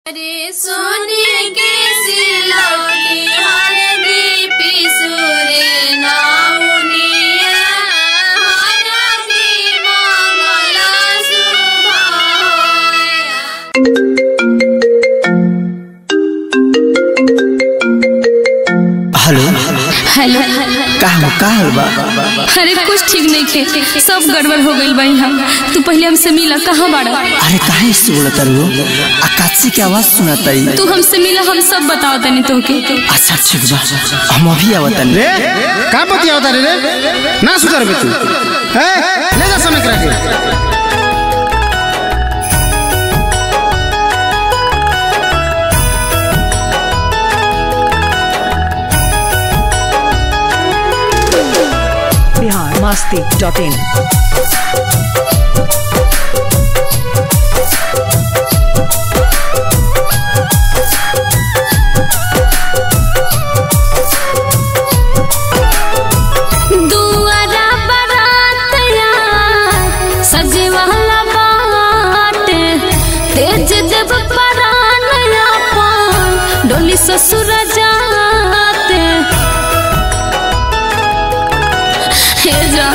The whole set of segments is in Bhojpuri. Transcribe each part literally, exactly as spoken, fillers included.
अरे सोने के सिलौटी हरदी पिसुरे नाउनिया हरदी मंगल हेलो हेलो का का हाल बा? अरे कुछ ठीक नहीं खे, सब गड़बड़ हो गइल बा। हम तू पहले हमसे मिला, कहाँ बाड़ा? अरे काहे से बोलत रहो? आकाशी की आवाज सुनाता है। तू हमसे मिला, हम सब बताओ तनी तोके। अच्छा ठीक बा, हम अभी आवत तनी। रे का बतियावत रे रे ना सुधर बे तू। ए ले जा समय करा के। Bihar Masti dot in. दुआरा बरातिया सजे वाला बाटे, तेज देव परानया पान डोली ससुर जाते। हे जा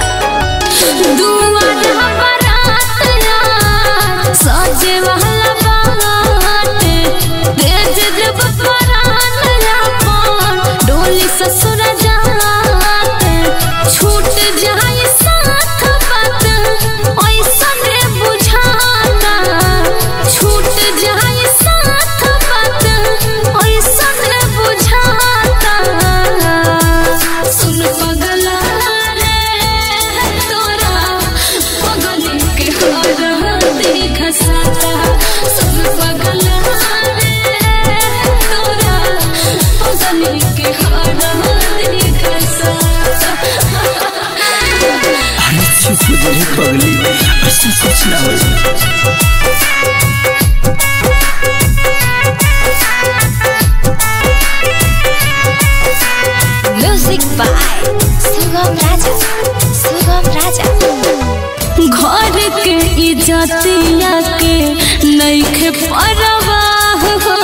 दुआरा बरातिया सजे वाला बाटे, तेज देव परानया पान डोली ससुर जाते। छूट जाए साथ बात ऐसने बुझाता, छूट जाए साथ बात ऐसने बुझाता। सुन पगला रे तोरा पगली के हरदी घसाता। सुन पगला रे तोरा पगली के हरदी घसाता। अरे चुप हो रे पगली, ऐसा कुछ ना हो। Music by Sugam Raja Sugam Raja. घर के इज्जतिया के नइखे परवाह हो,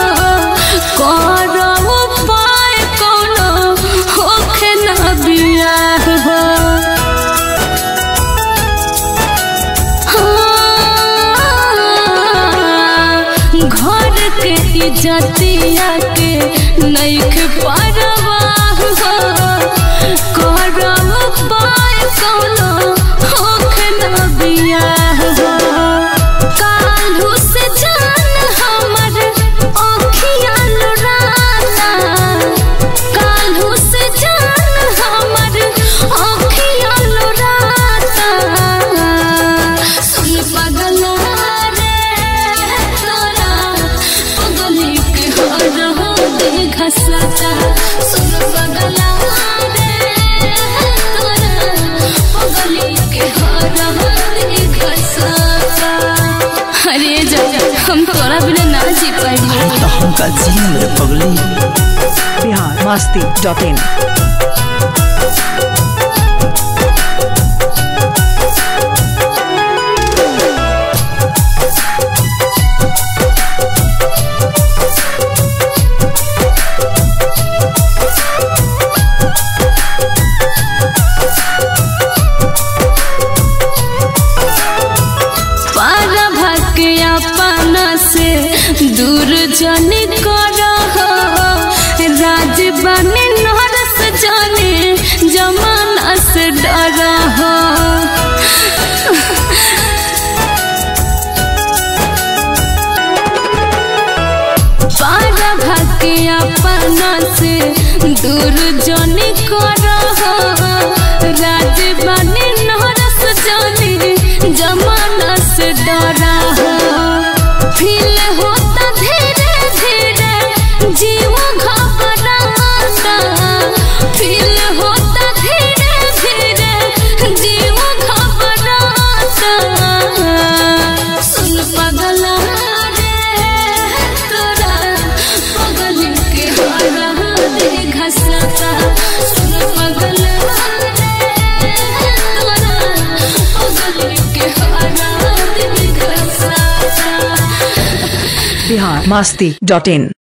करौ पाए कोनो होखे ना बियाह हो। हाँ, घर के इज्जतिया के नइखे परवाह हो, करौ पाए कोनो होखे ना बियाह हो। काल्हू से जान हमर आँखिया लोराता, काल्हू से जान हमर आँखिया लोराता। सुन पगला रे तोरा पगली के हरदी घसाता। सुन पगला रे तोरा पगली के हरदी घसाता। अरे जा हम तोरा बिना ना जी पाई। अरे तो हम का जी मेरे पगली। Bihar Masti dot in. पारा भके अपना से दूर जाने करहो, राज बने नरस जाने जमाना से डरहो। पारा भके अपना से दूर जाने करहो, राज बने नरस जाने जमाना से डरा हो। फील होता धीरे धीरे जीव घबराता, फील होता धीरे धीरे जीव घबराता। सुन पगला रे तोरा पगली के हरदी घसाता। सुन पगला रे masti dot in.